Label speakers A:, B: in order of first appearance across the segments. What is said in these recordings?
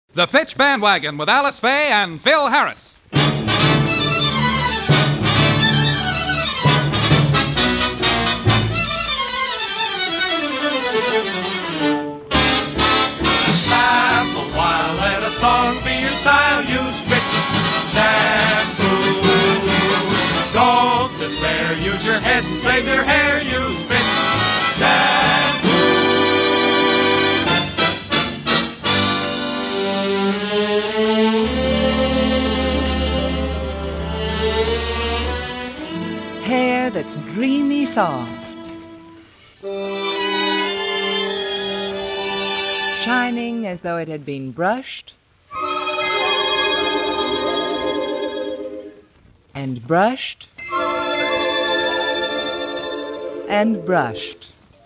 A: The Fitch Bandwagon with Alice Faye and Phil Harris.
B: Laugh a while, let a song be your style. Use Fitch shampoo. Don't despair, use your head, save your hair. Use Fitch shampoo.
C: Hair that's dreamy soft, shining as though it had been brushed and brushed and brushed.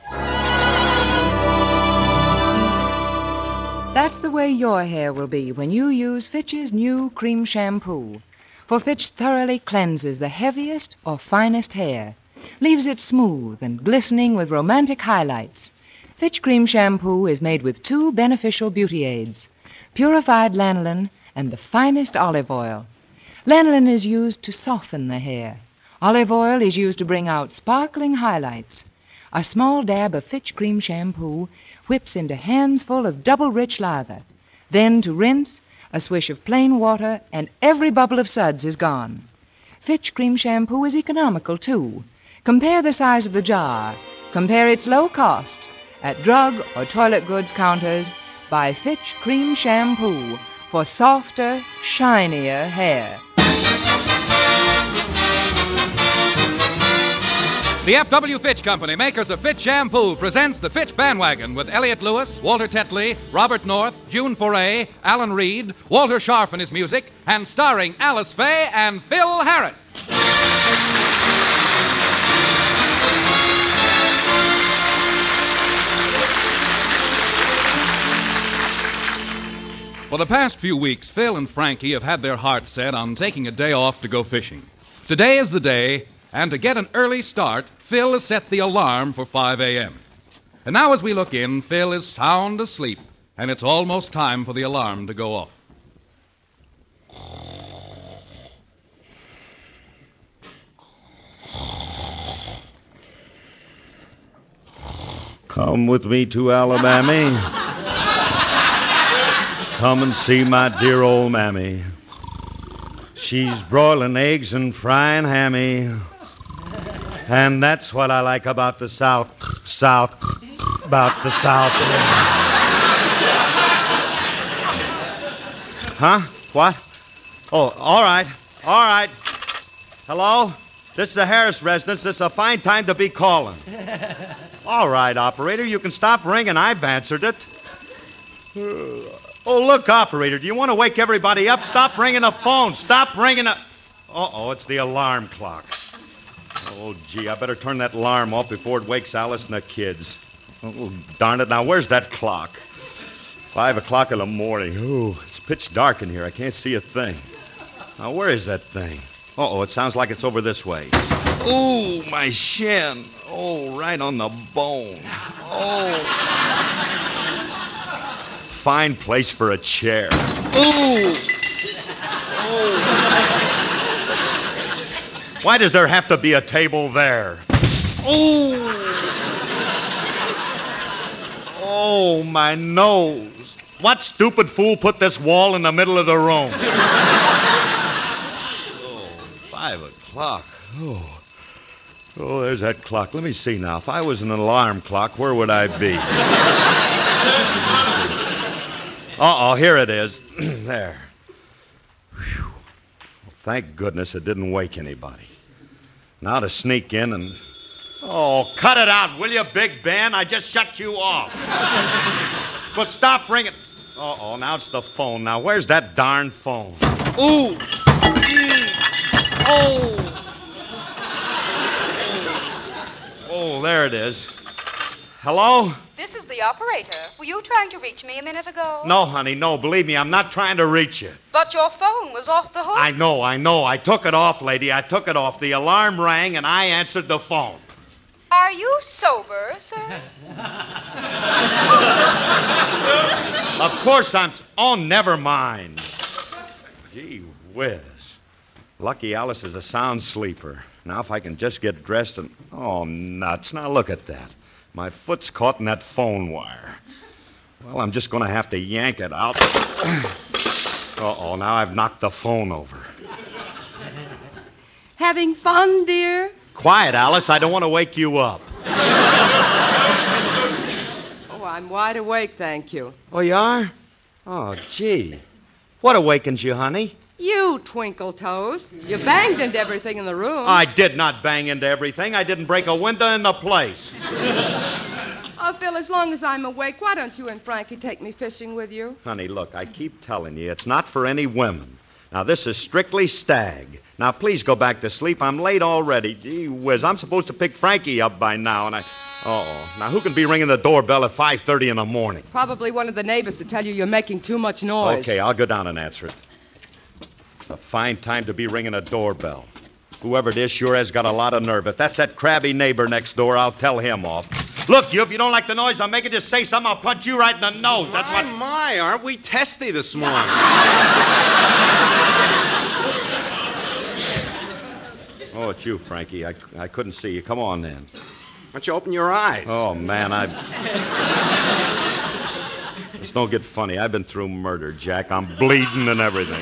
C: That's the way your hair will be when you use Fitch's new cream shampoo. For Fitch thoroughly cleanses the heaviest or finest hair, leaves it smooth and glistening with romantic highlights. Fitch Cream Shampoo is made with 2 beneficial beauty aids, purified lanolin and the finest olive oil. Lanolin is used to soften the hair. Olive oil is used to bring out sparkling highlights. A small dab of Fitch Cream Shampoo whips into handsful of double rich lather. Then to rinse, a swish of plain water, and every bubble of suds is gone. Fitch Cream Shampoo is economical, too. Compare the size of the jar. Compare its low cost. At drug or toilet goods counters, buy Fitch Cream Shampoo for softer, shinier hair.
A: The F.W. Fitch Company, makers of Fitch Shampoo, presents the Fitch Bandwagon with Elliott Lewis, Walter Tetley, Robert North, June Foray, Alan Reed, Walter Scharf in his music, and starring Alice Faye and Phil Harris. For the past few weeks, Phil and Frankie have had their hearts set on taking a day off to go fishing. Today is the day, and to get an early start, Phil has set the alarm for 5 a.m. And now as we look in, Phil is sound asleep, and it's almost time for the alarm to go off.
D: Come with me to Alabama. Come and see my dear old mammy. She's broiling eggs and frying hammy. And that's what I like about the South, about the South. Huh? What? Oh, all right. Hello? This is the Harris residence. This is a fine time to be calling. All right, operator, you can stop ringing. I've answered it. Oh, look, operator, do you want to wake everybody up? Stop ringing the phone. Stop ringing the... Uh-oh, it's the alarm clock. Oh, gee, I better turn that alarm off before it wakes Alice and the kids. Oh, darn it. Now, where's that clock? 5 o'clock in the morning. Ooh, it's pitch dark in here. I can't see a thing. Now, where is that thing? Uh-oh, it sounds like it's over this way. Ooh, my shin. Oh, right on the bone. Oh. Fine place for a chair. Ooh. Oh. Why does there have to be a table there? Ooh. Oh, my nose. What stupid fool put this wall in the middle of the room? Oh, 5 o'clock. Oh, there's that clock. Let me see now. If I was an alarm clock, where would I be? Uh-oh, here it is. There. Whew. Well, thank goodness it didn't wake anybody. Now to sneak in and... Oh, cut it out, will you, Big Ben? I just shut you off. Well, stop ringing. Uh-oh, now it's the phone. Now, where's that darn phone? Ooh! Oh! Oh, there it is. Hello?
E: This is the operator. Were you trying to reach me a minute ago?
D: No, honey, no. Believe me, I'm not trying to reach you.
E: But your phone was off the hook.
D: I know. I took it off, lady. I took it off. The alarm rang, and I answered the phone.
E: Are you sober, sir?
D: Of course Oh, never mind. Gee whiz. Lucky Alice is a sound sleeper. Now, if I can just get dressed and... Oh, nuts. Now, look at that. My foot's caught in that phone wire. Well, I'm just going to have to yank it out. Uh-oh, now I've knocked the phone over.
F: Having fun, dear?
D: Quiet, Alice. I don't want to wake you up.
F: Oh, I'm wide awake, thank you.
D: Oh, you are? Oh, gee. What awakens you, honey?
F: You, Twinkle Toes. You banged into everything in the room.
D: I did not bang into everything. I didn't break a window in the place.
F: Oh, Phil, as long as I'm awake, why don't you and Frankie take me fishing with you?
D: Honey, look, I keep telling you, it's not for any women. Now, this is strictly stag. Now, please go back to sleep. I'm late already. Gee whiz, I'm supposed to pick Frankie up by now, and Uh-oh. Now, who can be ringing the doorbell at 5:30 in the morning?
F: Probably one of the neighbors to tell you you're making too much noise.
D: Okay, I'll go down and answer it. It's a fine time to be ringing a doorbell. Whoever it is sure has got a lot of nerve. If that's that crabby neighbor next door, I'll tell him off. Look, you, if you don't like the noise I'm making, just say something. I'll punch you right in the nose. That's what...
G: My, aren't we testy this morning?
D: Oh, it's you, Frankie. I couldn't see you. Come on, then.
G: Why don't you open your eyes?
D: Oh, man, It's no good funny. I've been through murder, Jack. I'm bleeding and everything.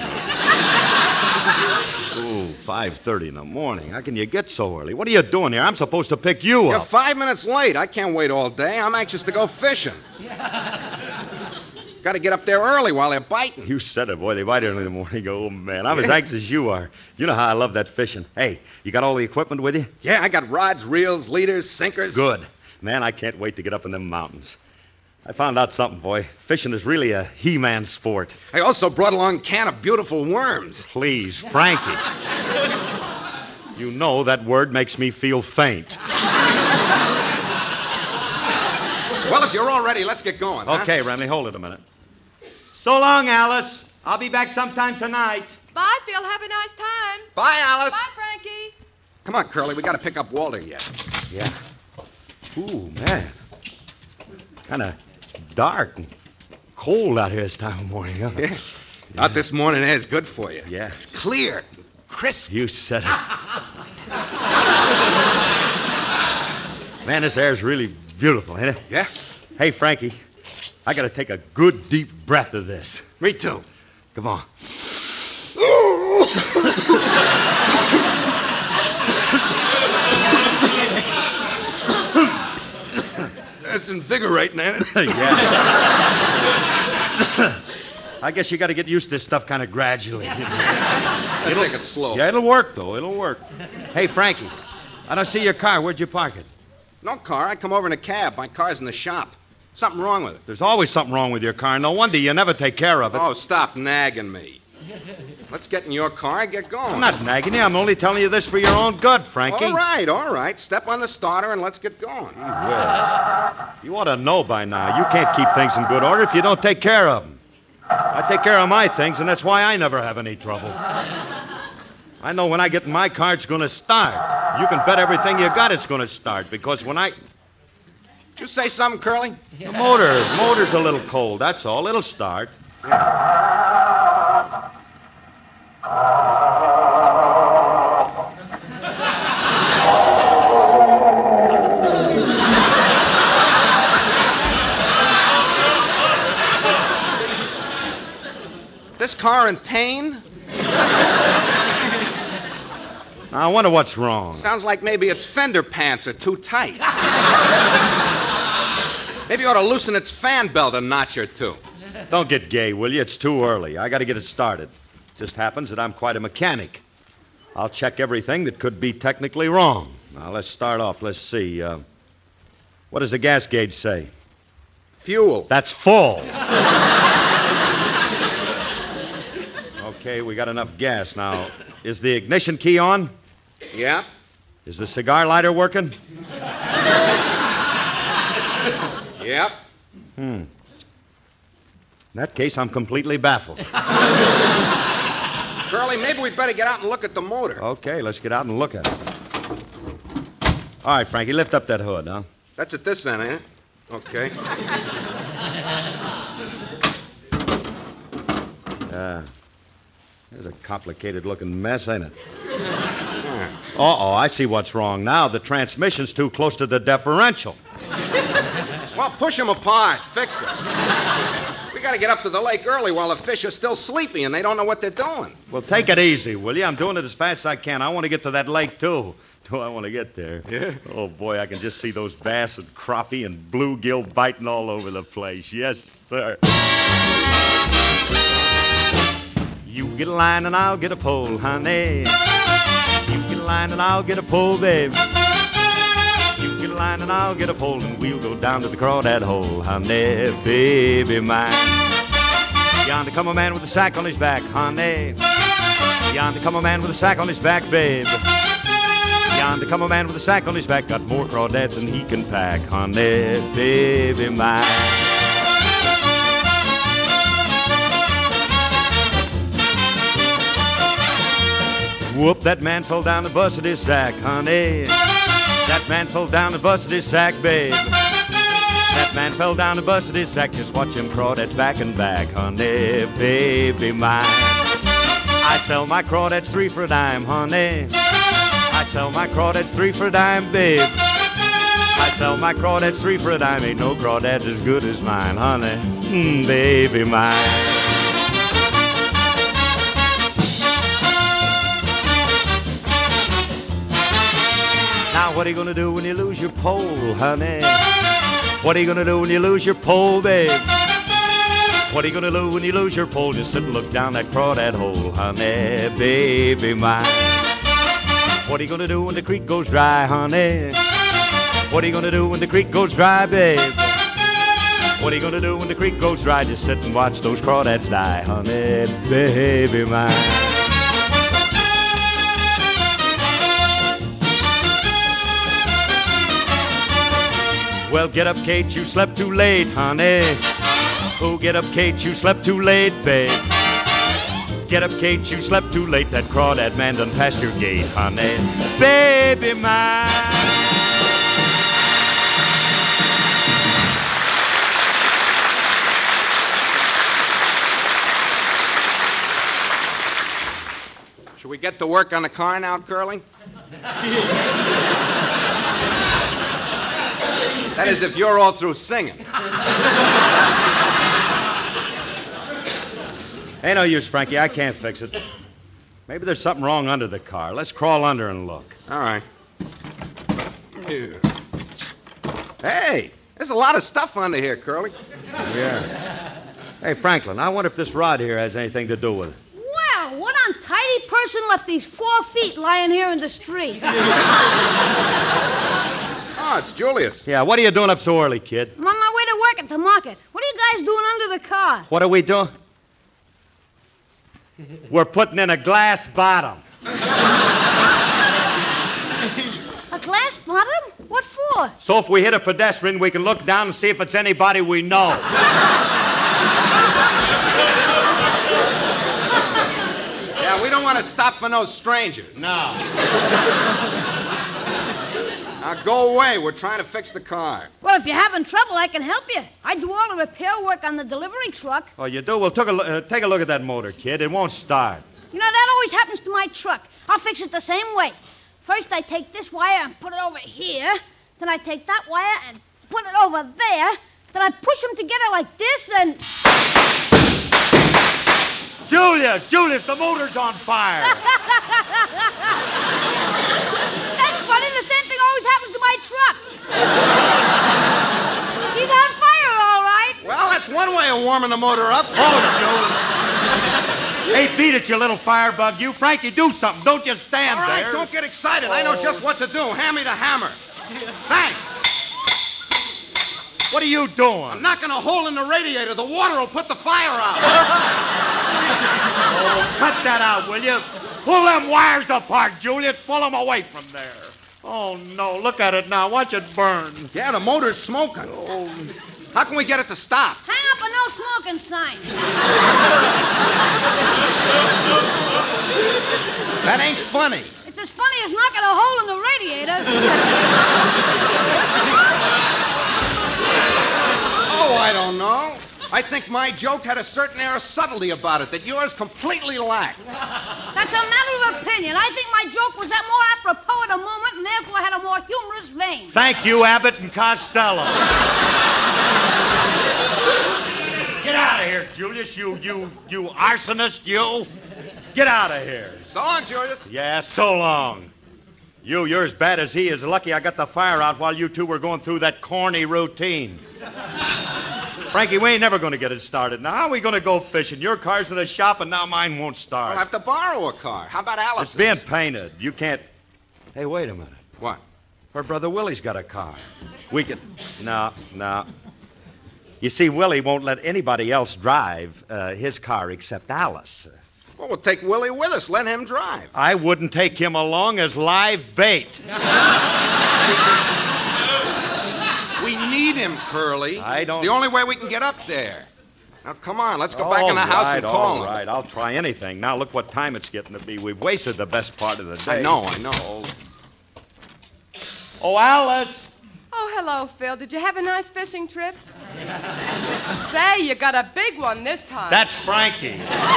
D: Ooh, 5:30 in the morning. How can you get so early? What are you doing here? I'm supposed to pick you
G: You're
D: up.
G: 5 minutes late. I can't wait all day. I'm anxious to go fishing. Got to get up there early while they're biting.
D: You said it, boy. They bite early in the morning. Oh, man, I'm as anxious as you are. You know how I love that fishing. Hey, you got all the equipment with you?
G: Yeah, I got rods, reels, leaders, sinkers.
D: Good. Man, I can't wait to get up in them mountains. I found out something, boy. Fishing is really a he-man sport.
G: I also brought along a can of beautiful worms.
D: Please, Frankie. You know that word makes me feel faint.
G: Well, if you're all ready, let's get going.
D: Okay, Remley, hold it a minute. So long, Alice. I'll be back sometime tonight.
F: Bye, Phil. Have a nice time.
G: Bye, Alice.
F: Bye, Frankie.
G: Come on, Curly. We got to pick up Walter yet.
D: Yeah. Ooh, man. Kind of dark and cold out here this time of morning, huh?
G: Yeah. Out this morning air is good for you.
D: Yeah.
G: It's clear, crisp.
D: You said it. Man, this air's really beautiful, ain't it?
G: Yeah?
D: Hey, Frankie, I got to take a good deep breath of this.
G: Me too.
D: Come on.
G: That's invigorating, ain't it?
D: Yeah. I guess you got to get used to this stuff kind of gradually.
G: It'll take it slow.
D: Yeah, it'll work, though. It'll work. Hey, Frankie, I don't see your car. Where'd you park it?
G: No car. I come over in a cab. My car's in the shop. Something wrong with it.
D: There's always something wrong with your car. No wonder you never take care of it.
G: Oh, stop nagging me. Let's get in your car and get going.
D: I'm not nagging you. I'm only telling you this for your own good, Frankie.
G: All right. Step on the starter and let's get going.
D: You ought to know by now. You can't keep things in good order if you don't take care of them. I take care of my things, and that's why I never have any trouble. I know when I get in my car, it's going to start. You can bet everything you got it's going to start, because when
G: Did you say something, Curly?
D: The motor's a little cold, that's all. It'll start.
G: This car in pain?
D: I wonder what's wrong.
G: Sounds like maybe its fender pants are too tight. Maybe you ought to loosen its fan belt a notch or two.
D: Don't get gay, will you? It's too early. I got to get it started. Just happens that I'm quite a mechanic. I'll check everything that could be technically wrong. Now, let's start off. Let's see. What does the gas gauge say?
G: Fuel.
D: That's full. Okay, we got enough gas. Now, is the ignition key on?
G: Yeah?
D: Is the cigar lighter working?
G: Yep.
D: In that case, I'm completely baffled.
G: Curly, maybe we'd better get out and look at the motor.
D: Okay, let's get out and look at it. All right, Frankie, lift up that hood, huh?
G: That's at this end, ain't it? Okay.
D: There's a complicated-looking mess, ain't it? Uh-oh, I see what's wrong now. The transmission's too close to the differential.
G: Well, push them apart. Fix it. We got to get up to the lake early while the fish are still sleepy and they don't know what they're doing.
D: Well, take it easy, will you? I'm doing it as fast as I can. I want to get to that lake, too. Do I want to get there?
G: Yeah?
D: Oh, boy, I can just see those bass and crappie and bluegill biting all over the place. Yes, sir. You get a line and I'll get a pole, honey. You get a line and I'll get a pole, babe. You get a line and I'll get a pole, and we'll go down to the crawdad hole, honey, baby mine. Yonder come a man with a sack on his back, honey. Yonder come a man with a sack on his back, babe. Yonder come a man with a sack on his back, got more crawdads than he can pack, honey, baby mine. Whoop, that man fell down and busted his sack, honey. That man fell down and busted his sack, babe. That man fell down and busted his sack. Just watch him crawdads back and back, honey, baby mine. I sell my crawdads 3 for a dime, honey. I sell my crawdads 3 for a dime, babe. I sell my crawdads 3 for a dime. Ain't no crawdads as good as mine, honey, baby mine. Now, what are you gonna do when you lose your pole, honey? What are you gonna do when you lose your pole, babe? What are you gonna do when you lose your pole? Just sit and look down that crawdad hole, honey, baby mine. What are you gonna do when the creek goes dry, honey? What are you gonna do when the creek goes dry, babe? What are you gonna do when the creek goes dry? Just sit and watch those crawdads die, honey, baby mine. Well, get up, Kate, you slept too late, honey. Oh, get up, Kate, you slept too late, babe. Get up, Kate, you slept too late. That crawdad man done passed your gate, honey, baby mine.
G: Should we get to work on the car now, Curly? That is, if you're all through singing.
D: Ain't no use, Frankie. I can't fix it. Maybe there's something wrong under the car. Let's crawl under and look.
G: All right. Hey, there's a lot of stuff under here, Curly.
D: Yeah. Hey, Franklin, I wonder if this rod here has anything to do with it.
H: Well, what untidy person left these 4 feet lying here in the street?
G: Oh, it's Julius.
D: Yeah, what are you doing up so early, kid?
H: I'm on my way to work at the market. What are you guys doing under the car?
D: What are we doing? We're putting in a glass bottom.
H: A glass bottom? What for?
D: So if we hit a pedestrian, we can look down and see if it's anybody we know.
G: Yeah, we don't want to stop for no strangers.
D: No.
G: Now, go away. We're trying to fix the car.
H: Well, if you're having trouble, I can help you. I do all the repair work on the delivery truck.
D: Oh, you do? Well, take a look at that motor, kid. It won't start.
H: You know, that always happens to my truck. I'll fix it the same way. First, I take this wire and put it over here. Then I take that wire and put it over there. Then I push them together like this and...
D: Julius, the motor's on fire.
H: That's funny. The same thing always happens to my truck. She's on fire, all right.
G: Well, that's one way of warming the motor up.
D: Oh, Julius. Hey, beat it, you little firebug. You, Frankie, do something. Don't just stand
G: All right,
D: there.
G: don't get excited. I know just what to do. Hand me the hammer. Thanks.
D: What are you doing?
G: I'm knocking a hole in the radiator. The water will put the fire out.
D: Oh, cut that out, will you? Pull them wires apart, Julius. Pull them away from there. Oh, no. Look at it now. Watch it burn.
G: Yeah, the motor's smoking.
D: Oh.
G: How can we get it to stop?
H: Hang up a no smoking sign.
G: That ain't funny.
H: It's as funny as knocking a hole in the radiator.
G: Oh, I don't know. I think my joke had a certain air of subtlety about it that yours completely lacked.
H: That's a matter of opinion. I think my joke was that more apropos at the moment and therefore had a more humorous vein.
D: Thank you, Abbott and Costello. Get out of here, Julius, you arsonist, you. Get out of here.
G: So long, Julius.
D: Yeah, so long. You're as bad as he is. Lucky I got the fire out while you two were going through that corny routine. Frankie, we ain't never going to get it started. Now, how are we going to go fishing? Your car's in the shop, and now mine won't start.
G: I'll have to borrow a car. How about Alice's?
D: It's being painted. You can't... Hey, wait a minute.
G: What?
D: Her brother Willie's got a car. We can... No. You see, Willie won't let anybody else drive his car except Alice.
G: Well, we'll take Willie with us. Let him drive.
D: I wouldn't take him along as live bait.
G: We need him, Curly.
D: I don't...
G: It's the only way we can get up there. Now, come on. Let's go back in the house and call him.
D: All right, I'll try anything. Now, look what time it's getting to be. We've wasted the best part of the day.
G: I know.
D: Oh, Alice!
F: Oh, hello, Phil. Did you have a nice fishing trip? Say, you got a big one this time.
D: That's Frankie.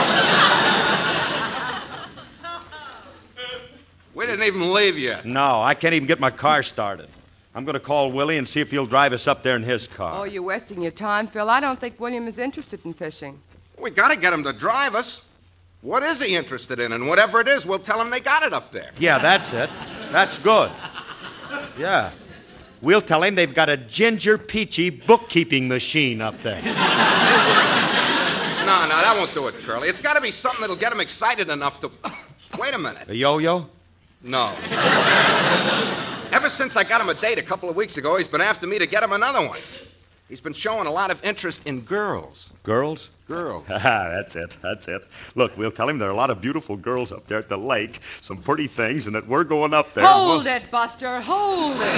G: We didn't even leave yet.
D: No, I can't even get my car started. I'm going to call Willie and see if he'll drive us up there in his car.
F: Oh, you're wasting your time, Phil. I don't think William is interested in fishing.
G: We got to get him to drive us. What is he interested in? And whatever it is, we'll tell him they got it up there.
D: Yeah, that's it. That's good. Yeah. We'll tell him they've got a Ginger Peachy bookkeeping machine up there.
G: No, that won't do it, Curly. It's got to be something that'll get him excited enough to... Wait a minute.
D: A yo-yo?
G: No. Ever since I got him a date a couple of weeks ago, he's been after me to get him another one. He's been showing a lot of interest in girls.
D: Girls?
G: Girls.
D: That's it. Look, we'll tell him there are a lot of beautiful girls up there at the lake, some pretty things, and that we're going up there.
F: Hold it, Buster. Hold it.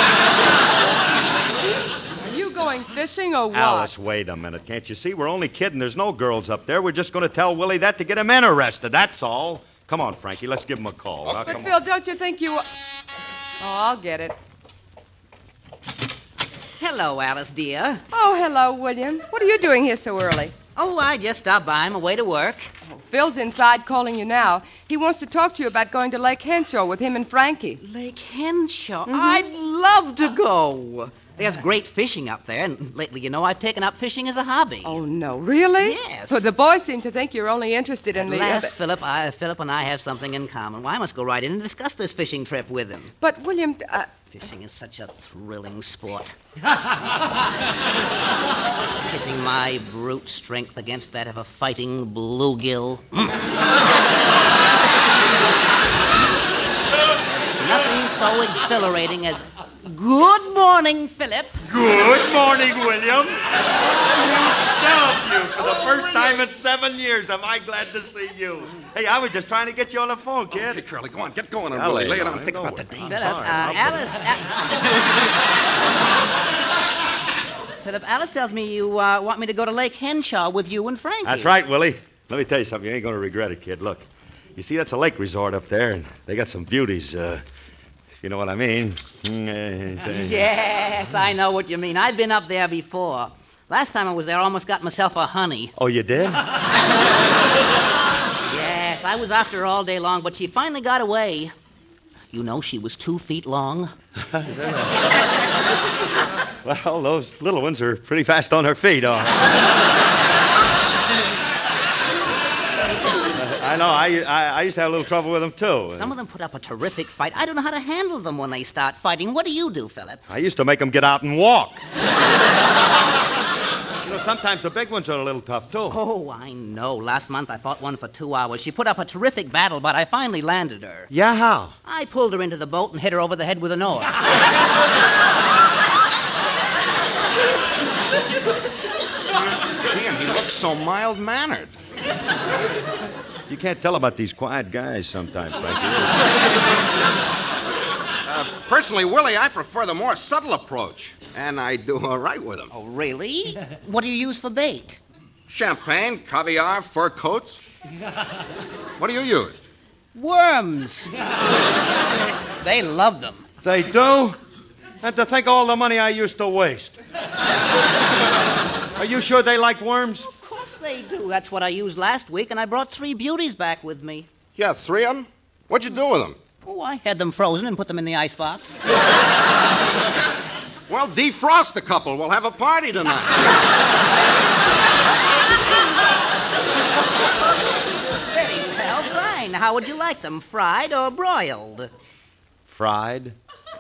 F: Are you going fishing or what?
D: Alice, wait a minute. Can't you see? We're only kidding. There's no girls up there. We're just going to tell Willie that to get him interested. That's all. Come on, Frankie. Let's give him a call.
F: But,
D: come
F: Phil,
D: on.
F: don't you think you... Oh, I'll get it.
I: Hello, Alice, dear.
F: Oh, hello, William. What are you doing here so early?
I: Oh, I just stopped by on my way to work.
F: Oh, Phil's inside calling you now. He wants to talk to you about going to Lake Henshaw with him and Frankie.
I: Lake Henshaw? I'd love to go. There's great fishing up there, and lately, you know, I've taken up fishing as a hobby.
F: Oh, no, really?
I: Yes.
F: So the boys seem to think you're only interested in
I: At last, Philip and I have something in common. Well, I must go right in and discuss this fishing trip with him.
F: But, William...
I: Fishing is such a thrilling sport. Pitting my brute strength against that of a fighting bluegill. Nothing so exhilarating as... Good morning, Philip.
D: Good morning, William. You for the first time in 7 years. Am I glad to see you? Hey, I was just trying to get you on the phone, kid.
G: Okay, Curly, go on. Get going on Willie. Lay it on. Think about the dame.
I: Philip, Alice tells me you want me to go to Lake Henshaw with you and Frankie.
D: That's right, Willie. Let me tell you something. You ain't going to regret it, kid. Look, you see, that's a lake resort up there, and they got some beauties, you know what I mean.
I: Yes, I know what you mean. I've been up there before. Last time I was there, I almost got myself a honey.
D: Oh, you did?
I: Yes, I was after her all day long, but she finally got away. You know, she was 2 feet long.
D: Well, those little ones are pretty fast on their feet, I know. I used to have a little trouble with them, too.
I: Some of them put up a terrific fight. I don't know how to handle them when they start fighting. What do you do, Philip?
D: I used to make them get out and walk. You know, sometimes the big ones are a little tough, too.
I: Oh, I know. Last month I fought one for 2 hours. She put up a terrific battle, but I finally landed her.
D: Yeah, how?
I: I pulled her into the boat and hit her over the head with an oar.
G: Gee, and he looks so mild-mannered.
D: You can't tell about these quiet guys sometimes, Frankie.
G: Personally, Willie, I prefer the more subtle approach. And I do all right with them.
I: Oh, really? What do you use for bait?
G: Champagne, caviar, fur coats. What do you use?
I: Worms. They love them.
D: They do? And to think all the money I used to waste. Are you sure they like worms?
I: Of course they do. That's what I used last week, and I brought 3 beauties back with me.
G: Yeah, 3 of them? What'd you do with them?
I: Oh, I had them frozen and put them in the icebox.
G: Well, defrost a couple. We'll have a party tonight.
I: Very well, fine. How would you like them, fried or broiled?
D: Fried?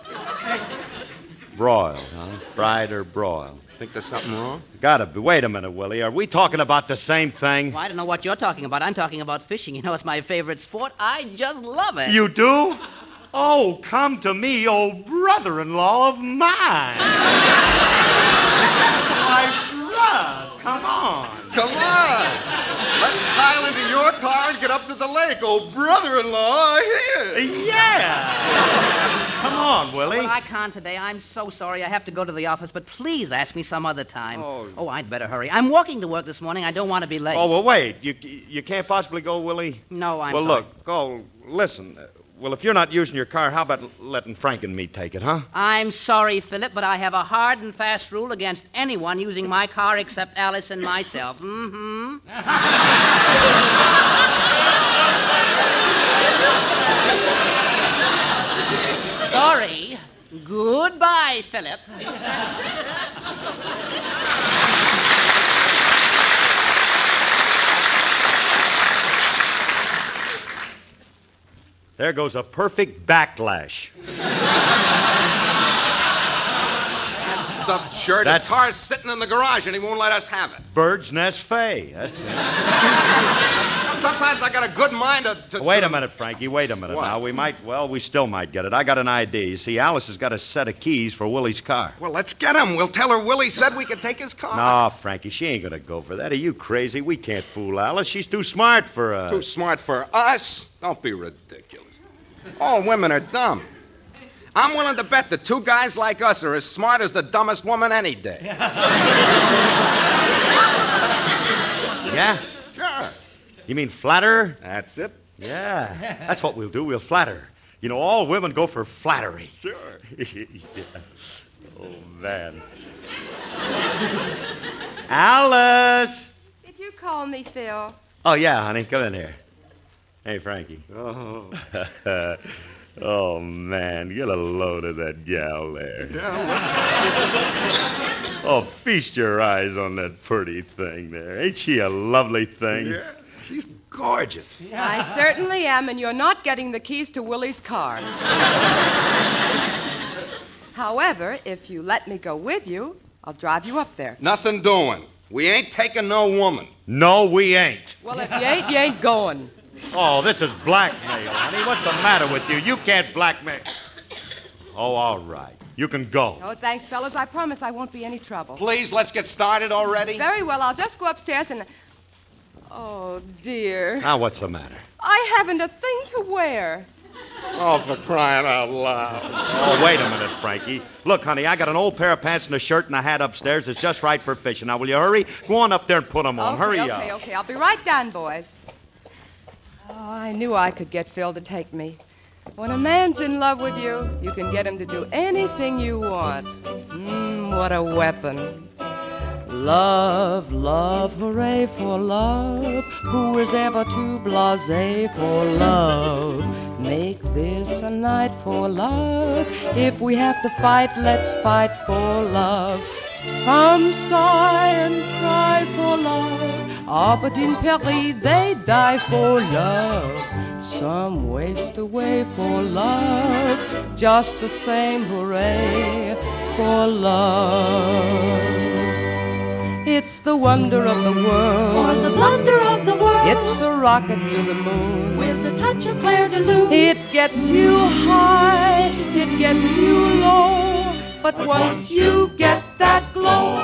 D: Broiled, huh? Fried or broiled?
G: Think there's something wrong?
D: Gotta be. Wait a minute, Willie. Are we talking about the same thing?
I: Well, I don't know what you're talking about. I'm talking about fishing. You know, it's my favorite sport. I just love it.
D: You do? Oh, come to me, old brother-in-law of mine. My love, come on.
G: Come on. Let's pile into your car and get up to the lake. Oh, brother-in-law, here.
D: Yeah. Come on, Willie.
I: Well, I can't today. I'm so sorry. I have to go to the office, but please ask me some other time. Oh, I'd better hurry. I'm walking to work this morning. I don't want to be late.
D: Oh, well, wait. You can't possibly go, Willie?
I: No, I'm
D: sorry.
I: sorry.
D: Well, look, go. Listen. Well, if you're not using your car, how about letting Frank and me take it, huh?
I: I'm sorry, Philip, but I have a hard and fast rule against anyone using my car except Alice and myself. Mm-hmm. Sorry. Goodbye, Philip.
D: There goes a perfect backlash.
G: That stuffed shirt. His car's sitting in the garage, and he won't let us have it.
D: Bird's nest Fay. That's it.
G: Sometimes I got a good mind to...
D: Wait a minute, Frankie. Wait a minute
G: What?
D: now. We still might get it. I got an idea. You see, Alice has got a set of keys for Willie's car.
G: Well, let's get him. We'll tell her Willie said we could take his car.
D: No, Frankie, she ain't gonna go for that. Are you crazy? We can't fool Alice. She's too smart for us.
G: Too smart for us? Don't be ridiculous. All women are dumb. I'm willing to bet that 2 guys like us are as smart as the dumbest woman any day.
D: Yeah?
G: Sure.
D: You mean flatter?
G: That's it.
D: Yeah. That's what we'll do. We'll flatter her. You know, all women go for flattery.
G: Sure.
D: Yeah. Oh, man. Alice!
F: Did you call me, Phil?
D: Oh, yeah, honey. Come in here. Hey, Frankie.
G: Oh.
D: Oh, man. Get a load of that gal there.
G: Yeah.
D: Oh, feast your eyes on that pretty thing there. Ain't she a lovely thing?
G: Yeah. She's gorgeous.
F: I certainly am, and you're not getting the keys to Willie's car. However, if you let me go with you, I'll drive you up there.
G: Nothing doing. We ain't taking no woman.
D: No, we ain't.
F: Well, if you ain't going.
D: Oh, this is blackmail, honey. What's the matter with you? You can't blackmail. Oh, all right. You can go.
F: Oh, thanks, fellas. I promise I won't be any trouble.
G: Please, let's get started already.
F: Very well. I'll just go upstairs and... Oh, dear.
D: Now, what's the matter?
F: I haven't a thing to wear.
G: Oh, for crying out loud.
D: Oh, wait a minute, Frankie. Look, honey, I got an old pair of pants and a shirt and a hat upstairs that's just right for fishing. Now, will you hurry? Go on up there and put them on. Hurry up.
F: Okay. I'll be right down, boys. Oh, I knew I could get Phil to take me. When a man's in love with you, you can get him to do anything you want. What a weapon. Love, love, hooray for love. Who is ever too blasé for love? Make this a night for love. If we have to fight, let's fight for love. Some sigh and cry for love. Ah, but in Paris they die for love. Some waste away for love. Just the same, hooray for love. It's the wonder of the world.
J: For the wonder of the world.
F: It's a rocket to the moon.
J: With a touch of Claire de Lune.
F: It gets you high, it gets you low. But once you get that glow,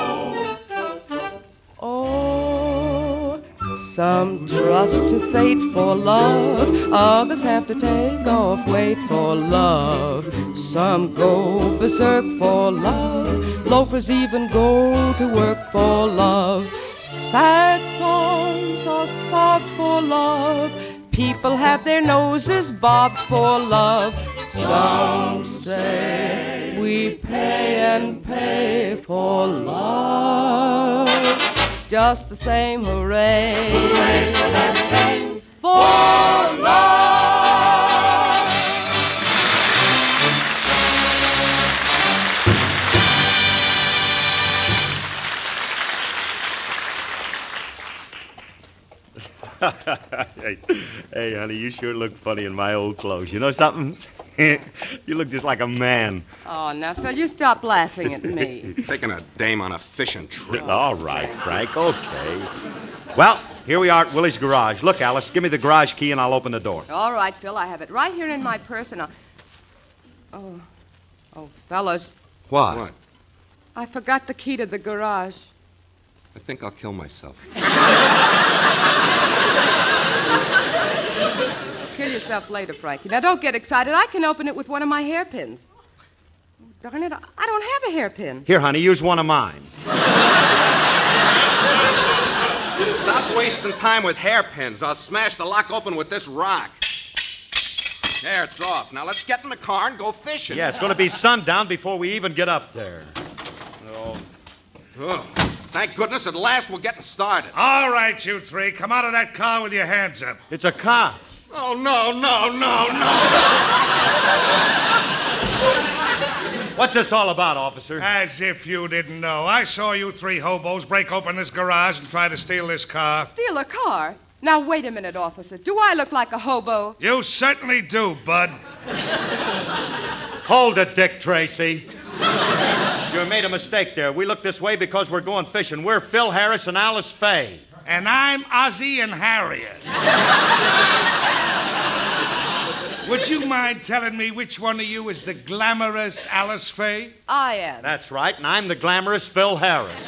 F: oh, some trust to fate for love. Others have to take off weight for love. Some go berserk for love. Loafers even go to work for love. Sad songs are sobbed for love. People have their noses bobbed for love. Some say we pay and pay for love. just the same. Hooray! For love!
D: Hey, honey, you sure look funny in my old clothes. You know something? You look just like a man.
F: Oh, now, Phil, you stop laughing at me.
G: Taking a dame on a fishing trip.
D: All right, Frank, okay. Well, here we are at Willie's garage. Look, Alice, give me the garage key and I'll open the door.
F: All right, Phil, I have it right here in my purse, and Oh, fellas,
D: What?
F: I forgot the key to the garage.
G: I think I'll kill myself.
F: Kill yourself later, Frankie. Now, don't get excited. I can open it with one of my hairpins. Darn it, I don't have a hairpin.
D: Here, honey, use one of mine.
G: Stop wasting time with hairpins. I'll smash the lock open with this rock. There, it's off. Now let's get in the car and go fishing.
D: Yeah, it's going to be sundown before we even get up there.
G: Oh, thank goodness at last we're getting started.
K: All right, you three. Come out of that car with your hands up.
D: It's a cop.
G: Oh, no.
D: What's this all about, officer?
K: As if you didn't know. I saw you three hobos break open this garage and try to steal this car.
F: Steal a car? Now, wait a minute, officer. Do I look like a hobo?
K: You certainly do, Bud.
D: Hold it, Dick Tracy. You made a mistake there. We look this way because we're going fishing. We're Phil Harris and Alice Faye.
K: And I'm Ozzie and Harriet. Would you mind telling me which one of you is the glamorous Alice Faye?
F: I am.
D: That's right, and I'm the glamorous Phil Harris.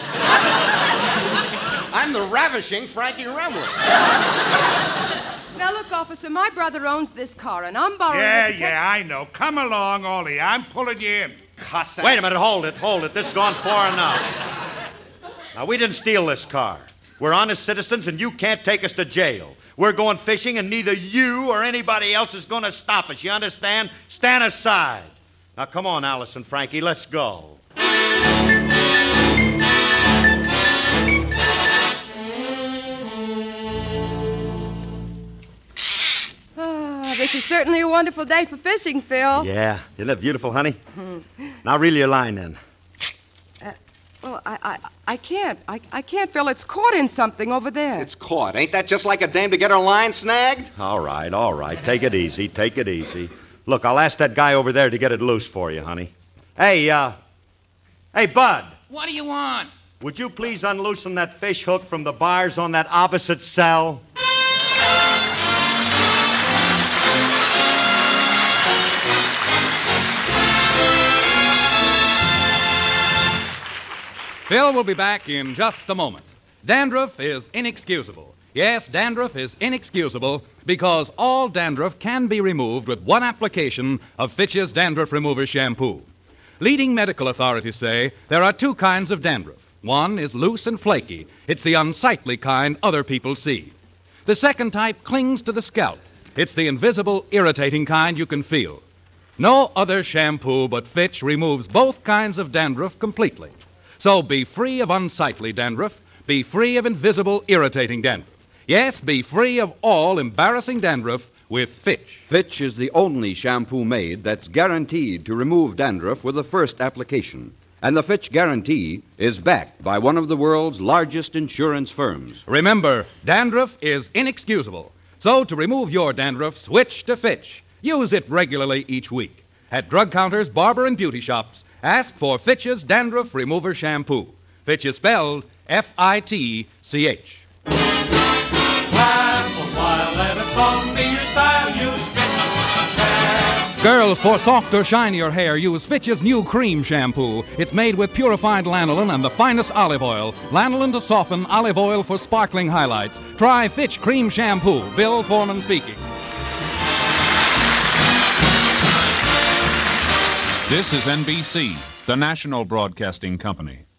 G: I'm the ravishing Frankie Remley.
F: Now, look, officer, my brother owns this car, and I'm borrowing it to take...
K: I know. Come along, Ollie. I'm pulling you in.
D: Wait a minute, hold it. This has gone far enough. Now, we didn't steal this car. We're honest citizens, and you can't take us to jail. We're going fishing, and neither you or anybody else is going to stop us. You understand? Stand aside. Now, come on, Alice and Frankie, let's go.
F: This is certainly a wonderful day for fishing, Phil.
D: Yeah. Isn't that beautiful, honey? Now, reel your line, then.
F: Well, I can't. I can't, Phil. It's caught in something over there.
G: It's caught. Ain't that just like a dame to get her line snagged?
D: All right. Take it easy. Look, I'll ask that guy over there to get it loose for you, honey. Hey, Bud.
A: What do you want?
D: Would you please unloosen that fish hook from the bars on that opposite cell?
A: Phil will be back in just a moment. Dandruff is inexcusable. Yes, dandruff is inexcusable because all dandruff can be removed with one application of Fitch's Dandruff Remover Shampoo. Leading medical authorities say there are two kinds of dandruff. One is loose and flaky. It's the unsightly kind other people see. The second type clings to the scalp. It's the invisible, irritating kind you can feel. No other shampoo but Fitch removes both kinds of dandruff completely. So be free of unsightly dandruff. Be free of invisible, irritating dandruff. Yes, be free of all embarrassing dandruff with Fitch.
L: Fitch is the only shampoo made that's guaranteed to remove dandruff with the first application. And the Fitch guarantee is backed by one of the world's largest insurance firms.
A: Remember, dandruff is inexcusable. So to remove your dandruff, switch to Fitch. Use it regularly each week. At drug counters, barber, and beauty shops, ask for Fitch's Dandruff Remover Shampoo. Fitch is spelled F-I-T-C-H.
B: Laugh a while, let a song be your style. Use Fitch.
A: Girls, for softer, shinier hair, use Fitch's new cream shampoo. It's made with purified lanolin and the finest olive oil. Lanolin to soften, olive oil for sparkling highlights. Try Fitch Cream Shampoo. Bill Foreman speaking.
M: This is NBC, the national broadcasting company.